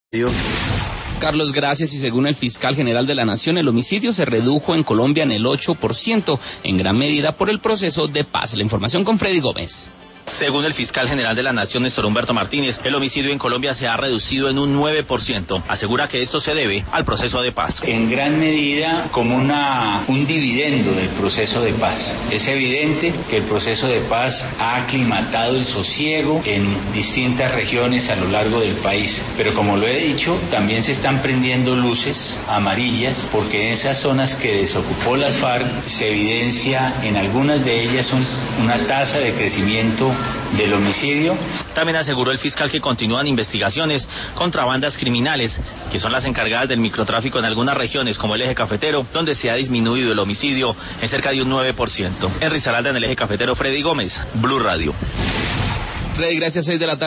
Carlos, gracias. Y según el fiscal general de la Nación, el homicidio se redujo en Colombia en el 8%, en gran medida por el proceso de paz. La información con Freddy Gómez. Según el fiscal general de la Nación, Néstor Humberto Martínez, el homicidio en Colombia se ha reducido en un 9%. Asegura que esto se debe al proceso de paz. En gran medida como un dividendo del proceso de paz. Es evidente que el proceso de paz ha aclimatado el sosiego en distintas regiones a lo largo del país. Pero como lo he dicho, también se están prendiendo luces amarillas porque en esas zonas que desocupó las FARC se evidencia en algunas de ellas una tasa de crecimiento del homicidio. También aseguró el fiscal que continúan investigaciones contra bandas criminales, que son las encargadas del microtráfico en algunas regiones, como el eje cafetero, donde se ha disminuido el homicidio en cerca de un 9%. En Risaralda, en el eje cafetero, Freddy Gómez, Blue Radio. Freddy, gracias. 6 de la tarde.